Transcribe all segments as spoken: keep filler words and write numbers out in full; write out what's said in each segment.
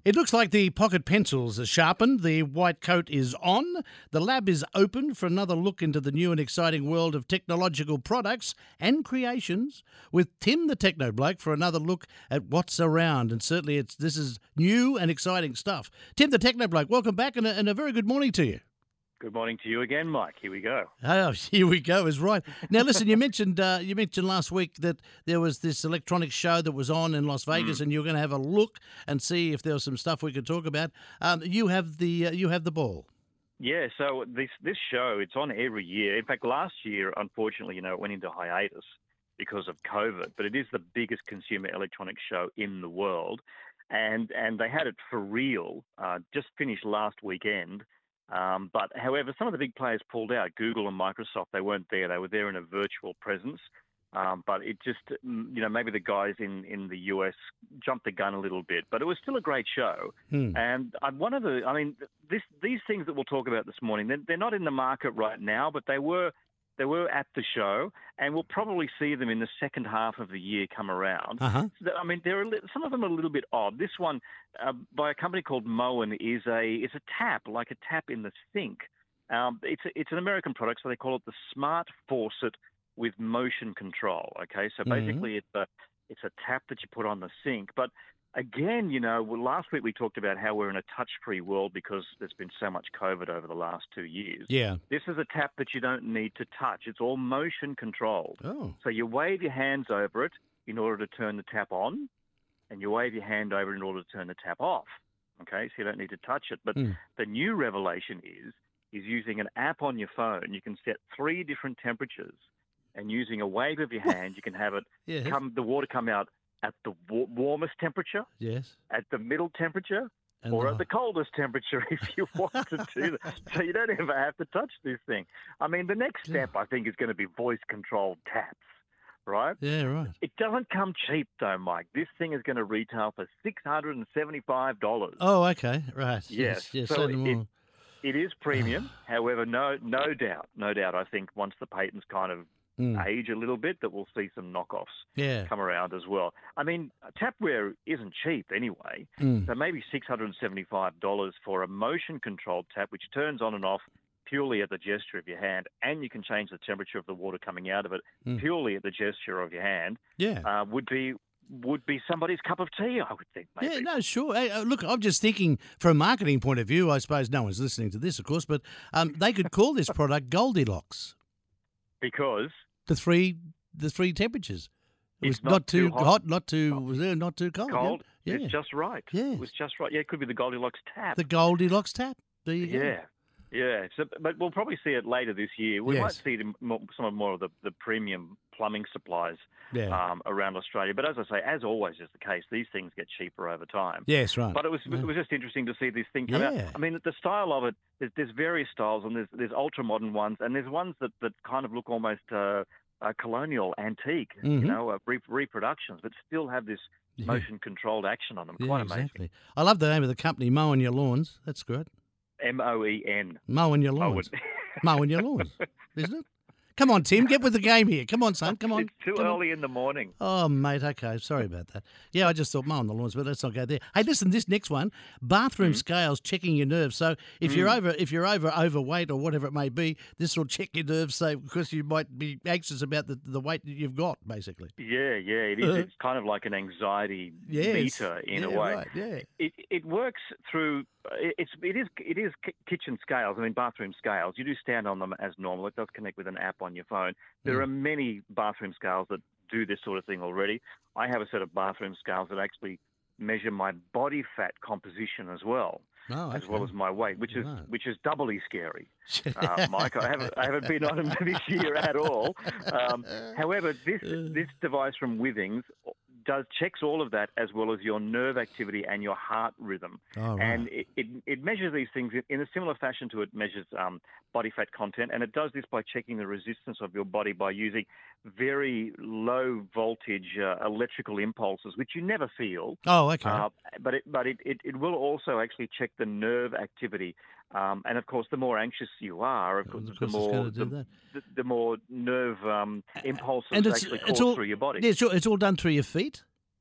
It looks like the pocket pencils are sharpened, the white coat is on, the lab is open for another look into the new and exciting world of technological products and creations, with Tim the Techno Bloke for another look at what's around. And certainly it's this is new and exciting stuff. Tim the Techno Bloke, welcome back, and a, and a very good morning to you. Good morning to you again, Mike. Here we go. Oh, here we go, is right. Now, listen, you mentioned uh, you mentioned last week that there was this electronics show that was on in Las Vegas, mm. and you were going to have a look and see if there was some stuff we could talk about. Um, you have the uh, you have the ball. Yeah, so this this show, it's on every year. In fact, last year, unfortunately, you know, it went into hiatus because of COVID, but it is the biggest consumer electronics show in the world, and and they had it for real. Uh, just finished last weekend. Um, but however, some of the big players pulled out. Google and Microsoft, they weren't there. They were there in a virtual presence. Um, but it just, you know, maybe the guys in, in the U S jumped the gun a little bit. But it was still a great show. Hmm. And I, one of the, I mean, this, these things that we'll talk about this morning, they're, they're not in the market right now, but they were They were at the show, and we'll probably see them in the second half of the year come around. Uh-huh. I mean, they're a li- some of them are a little bit odd. This one, uh, by a company called Moen, is a it's a tap, like a tap in the sink. Um, it's a, it's an American product, so they call it the Smart Faucet with motion control. Okay, so basically mm-hmm. it's a it's a tap that you put on the sink, but again, you know, well, last week we talked about how we're in a touch-free world because there's been so much COVID over the last two years. Yeah. This is a tap that you don't need to touch. It's all motion controlled. Oh. So you wave your hands over it in order to turn the tap on, and you wave your hand over it in order to turn the tap off. Okay, so you don't need to touch it. But mm. the new revelation is, is using an app on your phone. You can set three different temperatures, and using a wave of your hand, you can have it yes. come the water come out at the wa- warmest temperature, yes, at the middle temperature, and or the... at the coldest temperature if you want to do that. So you don't ever have to touch this thing. I mean, the next step, I think, is going to be voice-controlled taps, right? Yeah, right. It doesn't come cheap, though, Mike. This thing is going to retail for six hundred seventy-five dollars. Oh, okay, right. Yes, yes, yes so it, it, it is premium. However, no, no doubt, no doubt, I think once the patents kind of Mm. age a little bit, that we'll see some knockoffs yeah. come around as well. I mean, tapware isn't cheap anyway, mm. so maybe six hundred seventy-five dollars for a motion-controlled tap, which turns on and off purely at the gesture of your hand, and you can change the temperature of the water coming out of it mm. purely at the gesture of your hand, yeah. uh, would be would be somebody's cup of tea, I would think, maybe. Yeah, no, sure. Hey, uh, look, I'm just thinking from a marketing point of view, I suppose no one's listening to this, of course, but um, they could call this product Goldilocks. Because? The three, the three temperatures. It it's was not, not too hot, hot, not too, was there not too cold. Cold. Yeah. It's just right. Yeah. It was just right. Yeah, it could be the Goldilocks tap. The Goldilocks tap. There you yeah. go. Yeah. So, but we'll probably see it later this year. We yes. might see the, some of more of the, the premium plumbing supplies yeah. um, around Australia. But as I say, as always is the case, these things get cheaper over time. Yes, right. But it was yeah. it was just interesting to see this thing come yeah. out. I mean, the style of it, there's, there's various styles, and there's there's ultra modern ones, and there's ones that, that kind of look almost uh, uh, colonial, antique, mm-hmm. you know, uh, re- reproductions, but still have this yeah. motion controlled action on them. Yeah, Quite amazing. Exactly. I love the name of the company, Mowing Your Lawns. That's good. M O E N. Mowing Your Lawns. Mowing Your Lawns, isn't it? Come on, Tim, get with the game here. Come on, son, come on. It's too come early on. in the morning. Oh, mate, okay, sorry about that. Yeah, I just thought mowing the lawns, but let's not go there. Hey, listen, this next one, bathroom mm. scales checking your nerves. So if mm. you're over if you're over overweight or whatever it may be, this will check your nerves, so because you might be anxious about the, the weight that you've got, basically. Yeah, yeah, it is. It's kind of like an anxiety yes. meter in yeah, a way. Right, yeah. It it works through. It's it is it is kitchen scales. I mean, bathroom scales. You do stand on them as normal. It does connect with an app on your phone. There mm. are many bathroom scales that do this sort of thing already. I have a set of bathroom scales that actually measure my body fat composition as well, oh, okay. as well as my weight, which is right. which is doubly scary. uh, Mike, I haven't I haven't been on them this year at all. Um, however, this this device from Withings does checks all of that as well as your nerve activity and your heart rhythm. Oh, right. And it, it, it measures these things in a similar fashion to it measures um, body fat content, and it does this by checking the resistance of your body by using very low voltage uh, electrical impulses, which you never feel. Oh, okay. Uh, but it, but it, it, it will also actually check the nerve activity. Um, and of course, the more anxious you are, of course, of the course more do the, the, the more nerve um, impulses and it's, actually it's course all, through your body. Yeah, it's all, it's all done through your feet.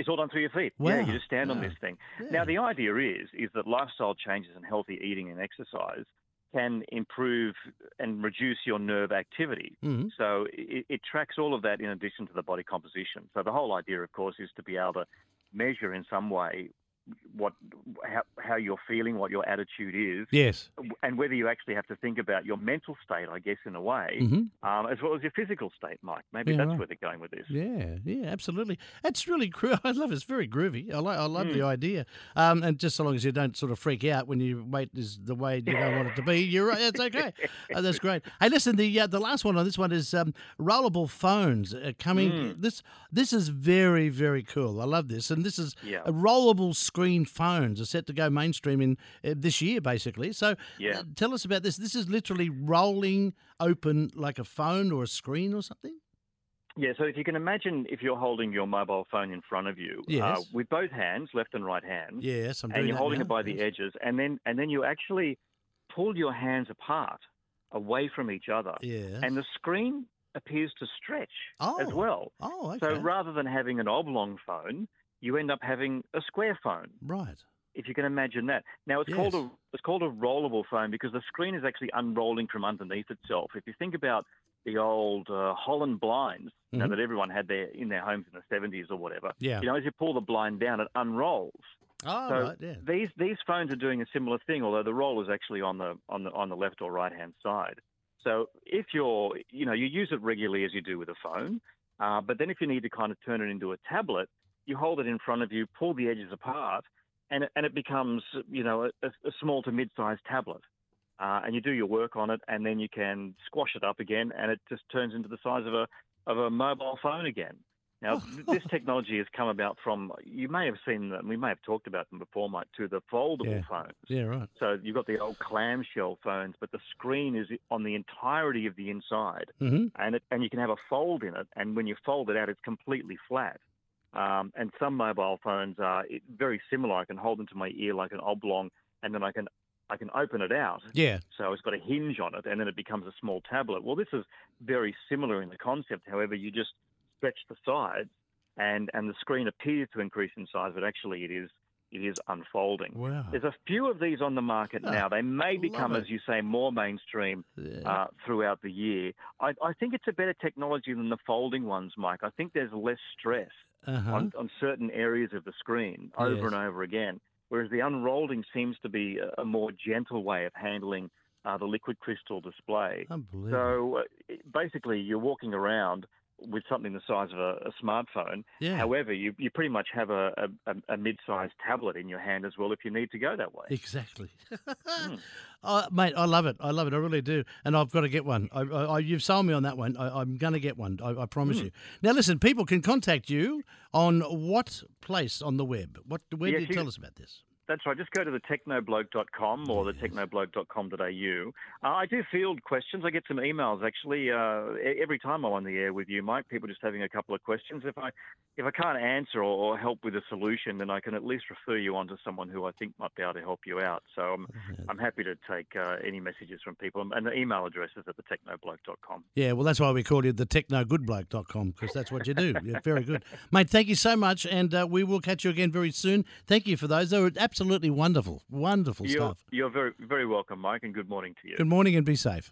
It's all done through your feet. Wow. Yeah, you just stand wow. on this thing. Yeah. Now, the idea is is that lifestyle changes and healthy eating and exercise can improve and reduce your nerve activity. Mm-hmm. So it, it tracks all of that in addition to the body composition. So the whole idea, of course, is to be able to measure in some way what how, how you're feeling, what your attitude is, Yes. and whether you actually have to think about your mental state, I guess, in a way, Mm-hmm. um, as well as your physical state, Mike. Maybe Yeah, that's right. where they're going with this. Yeah, yeah, absolutely. That's really cool. I love it. It's very groovy. I like. I love Mm. the idea. Um, and just so long as you don't sort of freak out when your weight is the way you don't want it to be, you're right. It's okay. Uh, that's great. Hey, listen. The uh, the last one on this one is um, rollable phones uh, coming. Mm. This this is very very cool. I love this. And this is Yeah. a rollable screen phones are set to go mainstream in uh, this year, basically. So Yeah. uh, tell us about this. This is literally rolling open like a phone or a screen or something. Yeah, so if you can imagine if you're holding your mobile phone in front of you, Yes. uh, with both hands, left and right hand, Yes, I'm doing and you're that holding now. it by the Yes. edges, and then and then you actually pull your hands apart, away from each other, Yes. and the screen appears to stretch as Oh. well. Oh, okay. So rather than having an oblong phone, you end up having a square phone. Right. If you can imagine that. Now it's called Yes. a it's called a rollable phone because the screen is actually unrolling from underneath itself. If you think about the old uh, Holland blinds, you know, Mhm. that everyone had their in their homes in the seventies or whatever. Yeah. You know, as you pull the blind down, it unrolls. Oh, So right. Yeah. these these phones are doing a similar thing, although the roll is actually on the on the on the left or right hand side. So if you're you know you use it regularly as you do with a phone, uh, but then if you need to kind of turn it into a tablet, you hold it in front of you, pull the edges apart, and it, and it becomes you know a, a small to mid-sized tablet. Uh, and you do your work on it, and then you can squash it up again, and it just turns into the size of a of a mobile phone again. Now, th- this technology has come about from, you may have seen them, we may have talked about them before, Mike, to the foldable Yeah. phones. Yeah, right. So you've got the old clamshell phones, but the screen is on the entirety of the inside, Mm-hmm. and it, and you can have a fold in it, and when you fold it out, it's completely flat. Um, and some mobile phones are it- very similar. I can hold them to my ear like an oblong, and then I can I can open it out. Yeah. So it's got a hinge on it, and then it becomes a small tablet. Well, this is very similar in the concept. However, you just stretch the sides, and, and the screen appears to increase in size, but actually it is it is unfolding. Wow. There's a few of these on the market Ah, now. They may love become, it. as you say, more mainstream Yeah. uh, throughout the year. I, I think it's a better technology than the folding ones, Mike. I think there's less stress uh-huh. on, on certain areas of the screen over Yes. and over again, whereas the unrolling seems to be a, a more gentle way of handling uh, the liquid crystal display. Unbelievable. So uh, it- basically, you're walking around with something the size of a, a smartphone. Yeah. However, you, you pretty much have a, a, a mid-sized tablet in your hand as well if you need to go that way. Exactly. Hmm. Oh, mate, I love it. I love it. I really do. And I've got to get one. I, I, I- you've sold me on that one. I, I'm going to get one. I, I promise Hmm. you. Now, listen, people can contact you on what place on the web? What? Where Yeah, do you you- tell us about this? That's right. Just go to the technobloke dot com or the technobloke dot com dot a u. Uh, I do field questions. I get some emails actually uh, e- every time I'm on the air with you, Mike. People just having a couple of questions. If I if I can't answer or, or help with a solution, then I can at least refer you on to someone who I think might be able to help you out. So I'm I'm happy to take uh, any messages from people. And the email address is at the technobloke dot com. Yeah, well, that's why we call you the techno good bloke dot com because that's what you do. Yeah, very good. Mate, thank you so much. And uh, we will catch you again very soon. Thank you for those. They were absolutely wonderful. Wonderful You're, stuff. you're very very welcome, Mike, and good morning to you. Good morning and be safe.